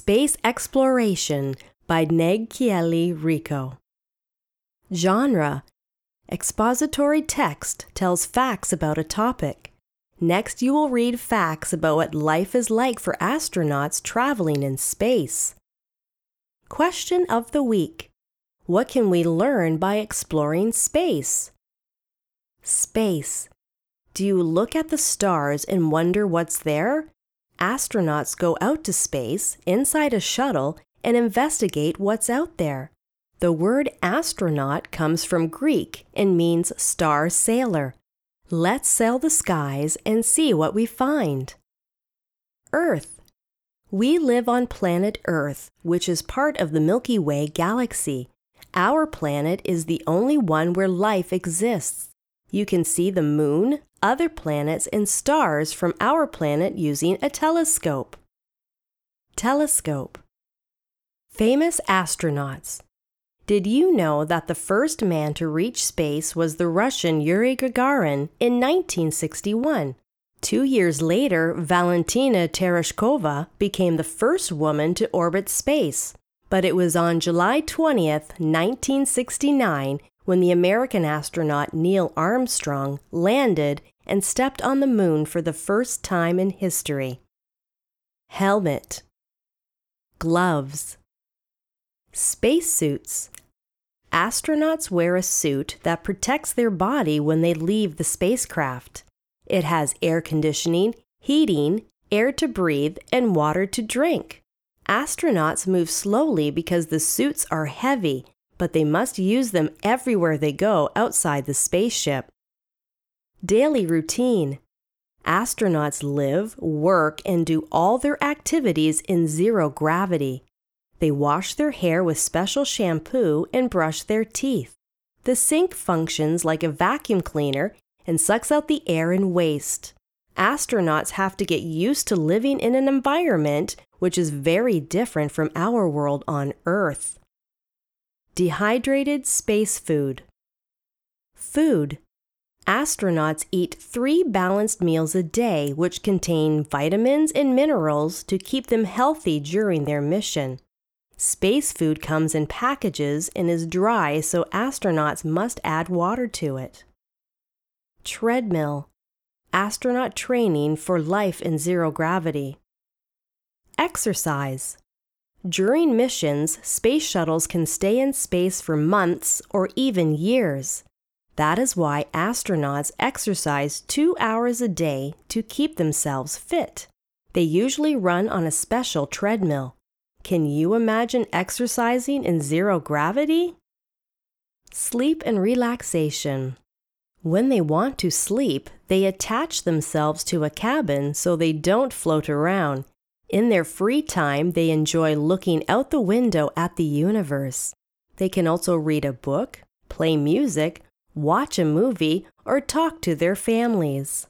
Space Exploration by Neg Kieli Rico. Genre: expository text tells facts about a topic. Next, you will read facts about what life is like for astronauts traveling in space. Question of the week: what can we learn by exploring space? Space. Do you look at the stars and wonder what's there? Astronauts go out to space inside a shuttle and investigate what's out there. The word astronaut comes from Greek and means star sailor. Let's sail the skies and see what we find. Earth. We live on planet Earth, which is part of the Milky Way galaxy. Our planet is the only one where life exists. You can see the moon, other planets, and stars from our planet using a telescope. Telescope. Famous astronauts. Did you know that the first man to reach space was the Russian Yuri Gagarin in 1961? 2 years later, Valentina Tereshkova became the first woman to orbit space. But it was on July 20th, 1969, when the American astronaut Neil Armstrong landed and stepped on the moon for the first time in history. Helmet. Gloves. Spacesuits. Astronauts wear a suit that protects their body when they leave the spacecraft. It has air conditioning, heating, air to breathe, and water to drink. Astronauts move slowly because the suits are heavy, but they must use them everywhere they go outside the spaceship. Daily routine. Astronauts live, work, and do all their activities in zero gravity. They wash their hair with special shampoo and brush their teeth. The sink functions like a vacuum cleaner and sucks out the air and waste. Astronauts have to get used to living in an environment which is very different from our world on Earth. Dehydrated space food. Food. Astronauts eat 3 balanced meals a day which contain vitamins and minerals to keep them healthy during their mission. Space food comes in packages and is dry, so astronauts must add water to it. Treadmill. Astronaut training for life in zero gravity. Exercise. During missions, space shuttles can stay in space for months or even years. That is why astronauts exercise 2 hours a day to keep themselves fit. They usually run on a special treadmill. Can you imagine exercising in zero gravity? Sleep and relaxation. When they want to sleep, they attach themselves to a cabin so they don't float around. In their free time, they enjoy looking out the window at the universe. They can also read a book, play music, watch a movie, or talk to their families.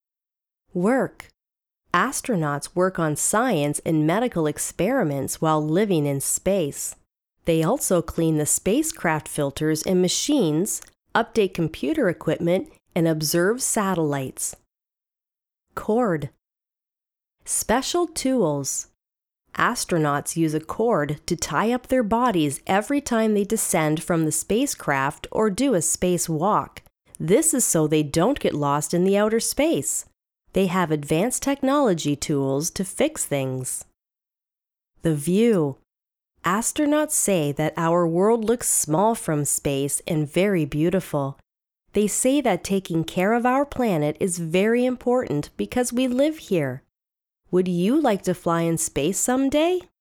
Work. Astronauts work on science and medical experiments while living in space. They also clean the spacecraft filters and machines, update computer equipment, and observe satellites. Cord. Special tools. Astronauts use a cord to tie up their bodies every time they descend from the spacecraft or do a spacewalk. This is so they don't get lost in the outer space. They have advanced technology tools to fix things. The view. Astronauts say that our world looks small from space and very beautiful. They say that taking care of our planet is very important because we live here. Would you like to fly in space someday?